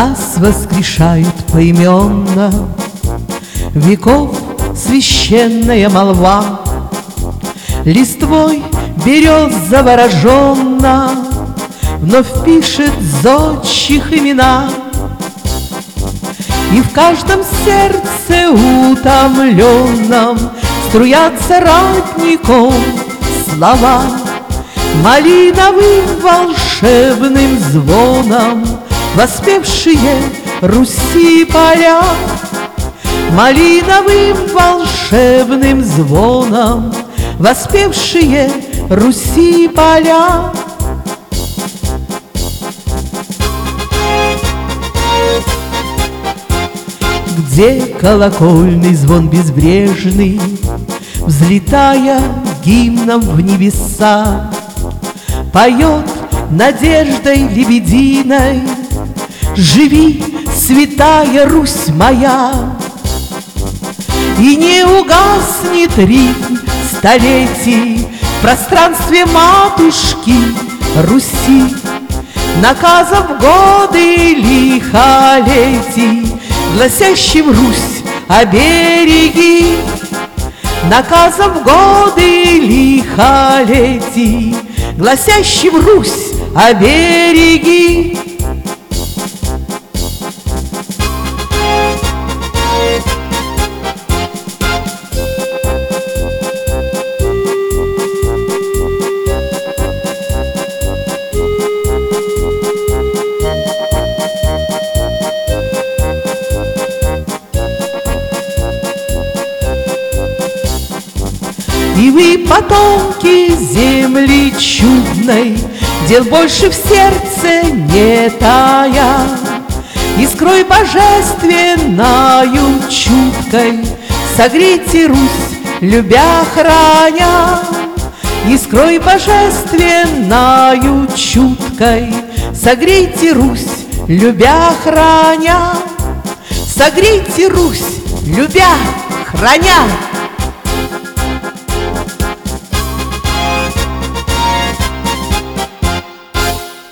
нас воскрешают поименно веков священная молва. Листвой берез завороженно вновь пишет зодчих имена. И в каждом сердце утомленном струятся ратником слова, малиновым волшебным звоном воспевшие Руси поля. Малиновым волшебным звоном воспевшие Руси поля. Где колокольный звон безбрежный, взлетая гимном в небеса, поет надеждой лебединой: живи, святая Русь моя! И не угаснет ритм столетий в пространстве матушки Руси, наказав годы лихолетий, гласящим Русь обереги. Наказав годы лихолетий, гласящим Русь обереги. И вы, потомки земли чудной, дел больше в сердце не тая, искрой божественною чуткой согрейте Русь, любя, храня. Искрой божественною чуткой согрейте Русь, любя, храня. Согрейте Русь, любя, храня.